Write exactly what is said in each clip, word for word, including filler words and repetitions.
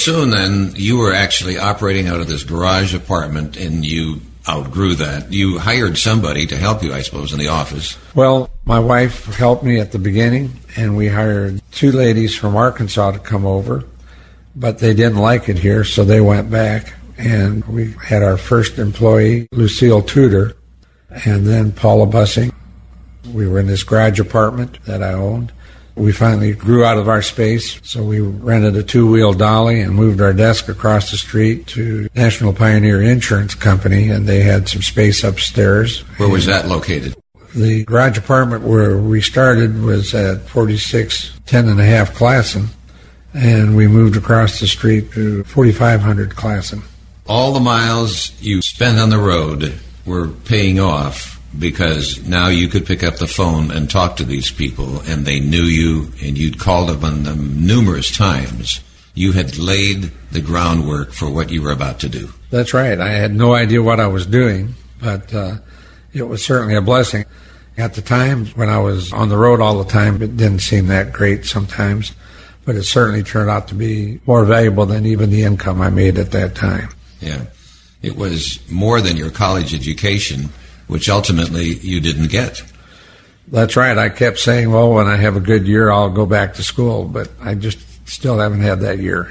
soon then, you were actually operating out of this garage apartment, and you outgrew that. You hired somebody to help you, I suppose, in the office. Well, my wife helped me at the beginning, and we hired two ladies from Arkansas to come over, but they didn't like it here, so they went back, and we had our first employee, Lucille Tudor, and then Paula Bussing. We were in this garage apartment that I owned. We finally grew out of our space, so we rented a two-wheel dolly and moved our desk across the street to National Pioneer Insurance Company, and they had some space upstairs. Where was that located? The garage apartment where we started was at forty-six ten and a half Classen, and we moved across the street to forty-five hundred Classen. All the miles you spent on the road were paying off, because now you could pick up the phone and talk to these people, and they knew you, and you'd called upon them numerous times. You had laid the groundwork for what you were about to do. That's right. I had no idea what I was doing, but uh, it was certainly a blessing. At the time, when I was on the road all the time, it didn't seem that great sometimes, but it certainly turned out to be more valuable than even the income I made at that time. Yeah. It was more than your college education, which ultimately you didn't get. That's right. I kept saying, well, when I have a good year, I'll go back to school, but I just still haven't had that year.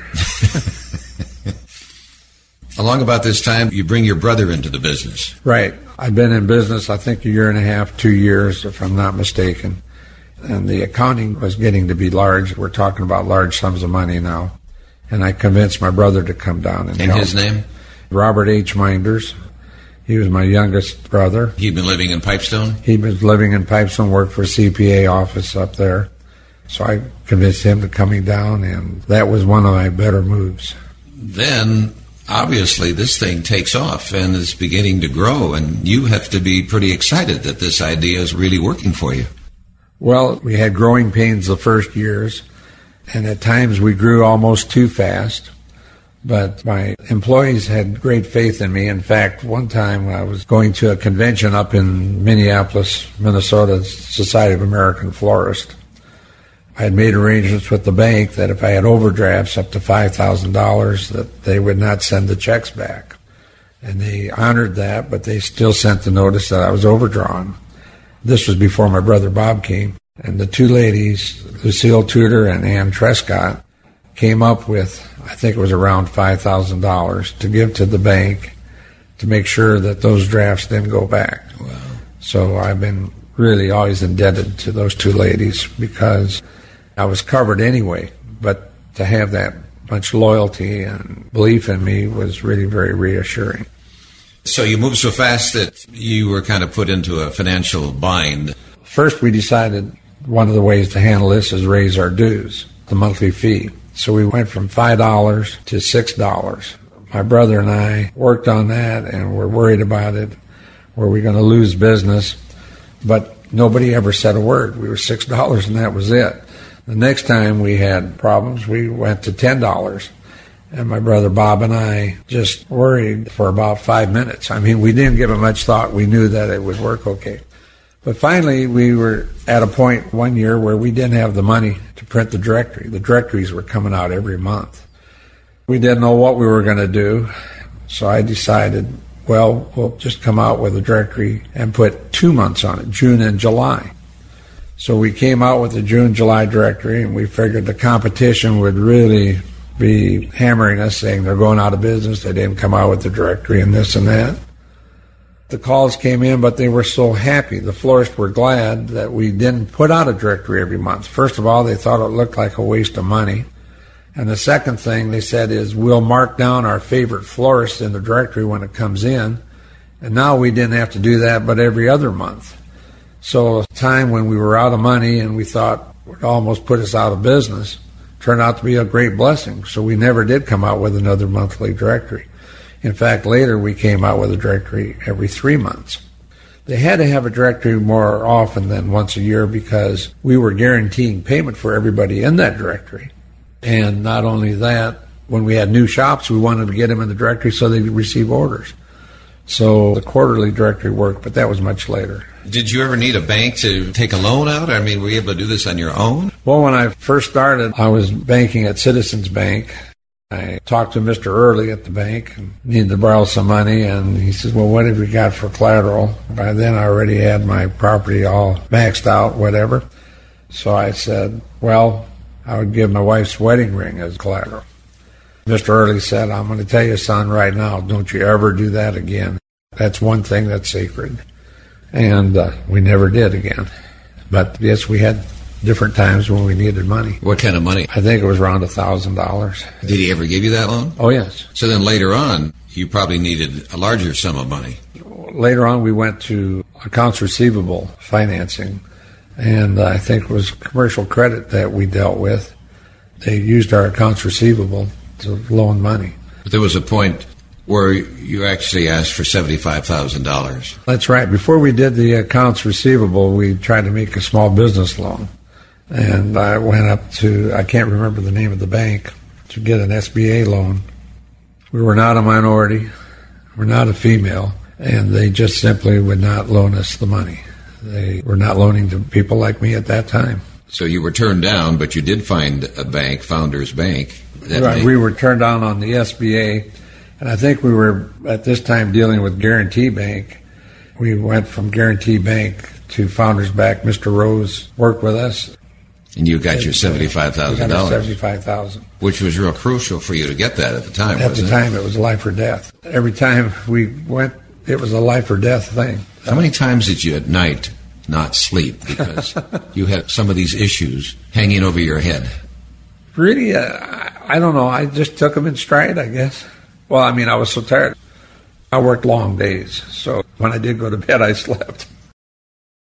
Along about this time, you bring your brother into the business. Right. I've been in business, I think, a year and a half, two years, if I'm not mistaken. And the accounting was getting to be large. We're talking about large sums of money now. And I convinced my brother to come down and And help. his name? Robert H. Minders. He was my youngest brother. He'd been living in Pipestone? He was living in Pipestone, worked for a C P A office up there. So I convinced him to coming down, and that was one of my better moves. Then, obviously, this thing takes off and is beginning to grow, and you have to be pretty excited that this idea is really working for you. Well, we had growing pains the first years, and at times we grew almost too fast. But my employees had great faith in me. In fact, one time I was going to a convention up in Minneapolis, Minnesota, Society of American Florists. I had made arrangements with the bank that if I had overdrafts up to five thousand dollars, that they would not send the checks back. And they honored that, but they still sent the notice that I was overdrawn. This was before my brother Bob came. And the two ladies, Lucille Tudor and Ann Trescott, came up with, I think it was around five thousand dollars to give to the bank to make sure that those drafts didn't go back. Wow. So I've been really always indebted to those two ladies because I was covered anyway, but to have that much loyalty and belief in me was really very reassuring. So you moved so fast that you were kind of put into a financial bind. First, we decided one of the ways to handle this is raise our dues, the monthly fee. So we went from five dollars to six dollars. My brother and I worked on that, and we're worried about it. Were we going to lose business? But nobody ever said a word. We were six dollars, and that was it. The next time we had problems, we went to ten dollars. And my brother Bob and I just worried for about five minutes. I mean, we didn't give it much thought. We knew that it would work okay. But finally, we were at a point one year where we didn't have the money to print the directory. The directories were coming out every month. We didn't know what we were going to do, so I decided, well, we'll just come out with a directory and put two months on it, June and July. So we came out with the June-July directory, and we figured the competition would really be hammering us, saying they're going out of business, they didn't come out with the directory and this and that. The calls came in, but they were so happy. The florists were glad that we didn't put out a directory every month. First of all, they thought it looked like a waste of money. And the second thing they said is, we'll mark down our favorite florist in the directory when it comes in. And now we didn't have to do that but every other month. So a time when we were out of money and we thought it would almost put us out of business turned out to be a great blessing. So we never did come out with another monthly directory. In fact, later we came out with a directory every three months. They had to have a directory more often than once a year because we were guaranteeing payment for everybody in that directory. And not only that, when we had new shops, we wanted to get them in the directory so they could receive orders. So the quarterly directory worked, but that was much later. Did you ever need a bank to take a loan out? I mean, were you able to do this on your own? Well, when I first started, I was banking at Citizens Bank. I talked to Mister Early at the bank and needed to borrow some money, and he says, well, what have you got for collateral? By then I already had my property all maxed out, whatever. So I said, well, I would give my wife's wedding ring as collateral. Mister Early said, I'm going to tell you, son, right now, don't you ever do that again. That's one thing that's sacred. And uh, we never did again. But yes, we had different times when we needed money. What kind of money? I think it was around a thousand dollars. Did he ever give you that loan? Oh, yes. So then later on, you probably needed a larger sum of money. Later on, we went to accounts receivable financing, and I think it was commercial credit that we dealt with. They used our accounts receivable to loan money. But there was a point where you actually asked for seventy-five thousand dollars. That's right. Before we did the accounts receivable, we tried to make a small business loan. And I went up to, I can't remember the name of the bank, to get an S B A loan. We were not a minority. We're not a female. And they just simply would not loan us the money. They were not loaning to people like me at that time. So you were turned down, but you did find a bank, Founders Bank. That Right. made- We were turned down on the S B A. And I think we were, at this time, dealing with Guarantee Bank. We went from Guarantee Bank to Founders Bank. Mister Rose worked with us. And you got your seventy-five thousand dollars. seventy-five thousand dollars. Which was real crucial for you to get that at the time, At wasn't the time, it was life or death. Every time we went, it was a life or death thing. it? How many times did you at night not sleep because you had some of these issues hanging over your head? Really, uh, I I don't know. I just took them in stride, I guess. Well, I mean, I was so tired. I worked long days, so when I did go to bed, I slept.